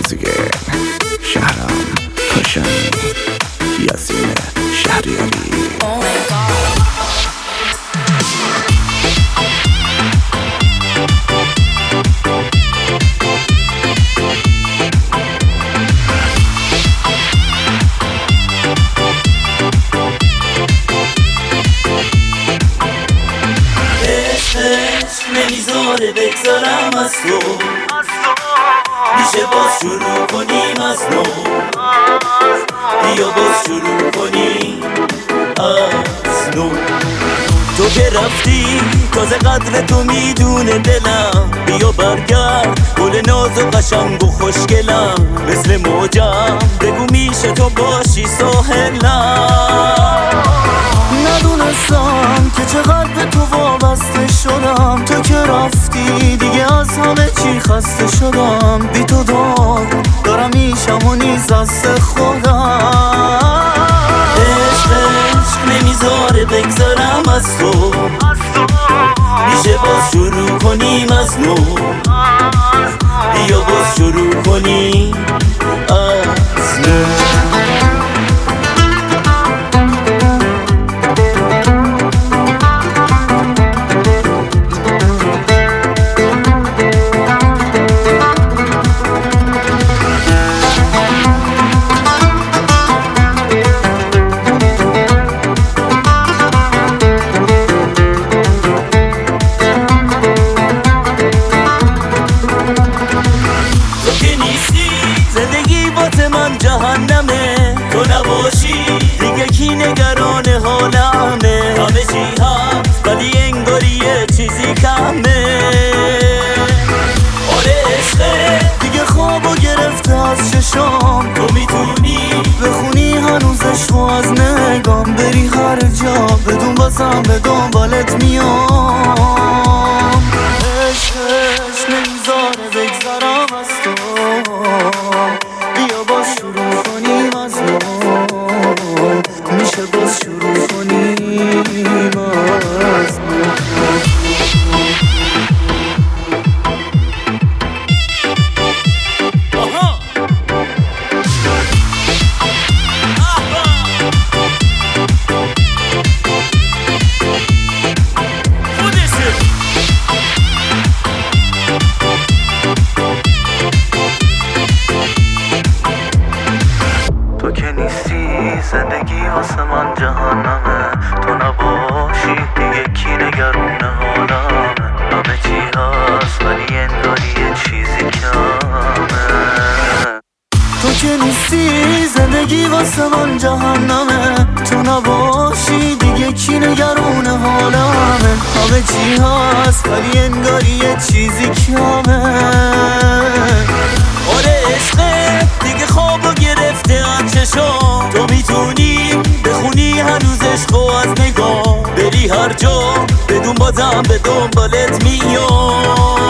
once again. شهرام کاشانی، یاسین شهریاری. نمیذاره بگذارم از تو، میشه باز شروع کنیم از نو. بیا باز شروع کنیم از نو. تو که رفتی تازه قدر تو میدونه دلم. بیا برگرد گل ناز و قشنگ و خوشگلم. مثل موجم بگو میشه تو باشی ساحلم. ندونستم که چقدر به تو وابسته شدم. تو که رفتی دیگه از همه چی خسته شدم. بی تو دارم میشم و نیز دست خودم. عشق نمیذاره بگذارم از تو، میشه باز شروع کنیم از نو. بیا باز شروع کنیم از نو. زندگی بات من جهنمه، تو نباشی دیگه کی نگران حالمه. همه چی هست ولی انگاری یه چیزی کمه. آره عشقه دیگه خوابو گرفته از چشام. تو میتونی بخونی هنوز عشقو از نگام. بری هر جا بدون بازم به دنبالت میام. عشق نمیذاره بگذارم از تو، بیا باز شروع کنیم از نو. میشه باز شروع کنیم از نو. زندگی واسه من جهنمه، تو نباشی دیگه کی نگرونه حالمه. همه چی هست ولی انگاری یه چیزی کمه. تو که نیستی زندگی واسه من جهنمه، تو نباشی دیگه کی نگرونه حالمه. همه چی هست ولی انگاری یه چیزی کمه. آره عشقه دیگه خوابو گرفته از چشام. تو میتونی بخونی هنوز عشقو از نگاه. بری هر جا بدون بازم به دنبالت میام.